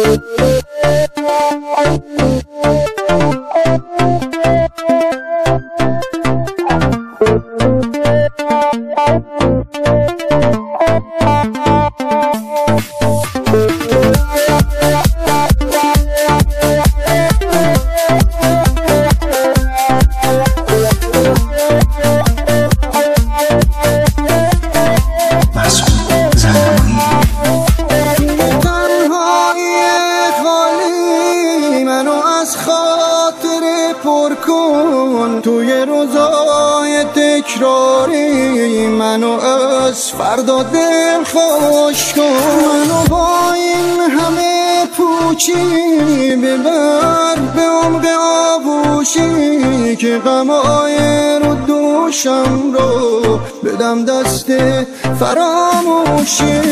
پر کن توی روزای تکراری، منو از فردا دل خوش کن. منو با این همه پوچی ببر به عمق آغوشی، که غمای رو دوشم رو بدم دست فراموشی.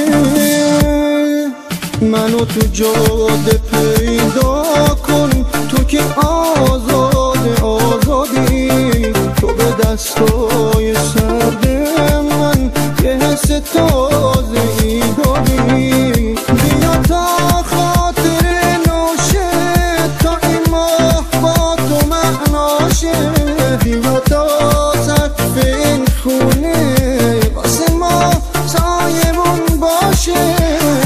منو تو جاده پیدا کن، تو که آزادی، تو به دستای سرد من یه حس تازه ای دادی. بیا تا خاطر نوشه، تا این ماه با تو معناشه. بیا تا سقف این خونه واسه ما سایمون باشه.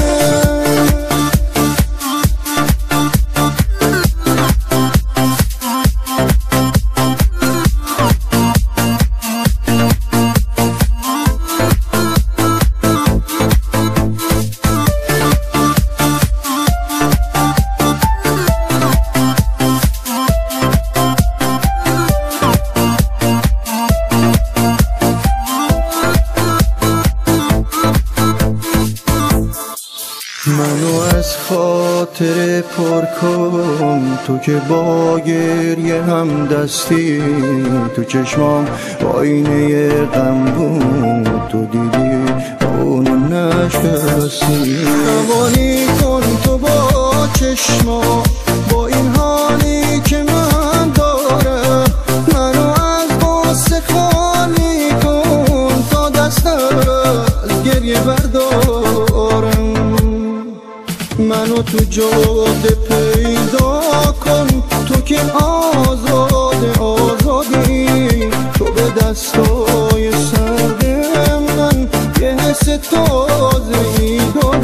منو از خاطر پر کن، تو که با گریه هم دستی. تو چشمام آینه غم بود، تو دیدی اونو نشستی. روانی کن تو با چشما، با این حالی که من دارم. منو از غصه خالی کن، تا دست از گریه بردارم. منو تو جاده پیدا کن، تو که آزادی، تو به دستای سرد من یه حس تازه ای داری.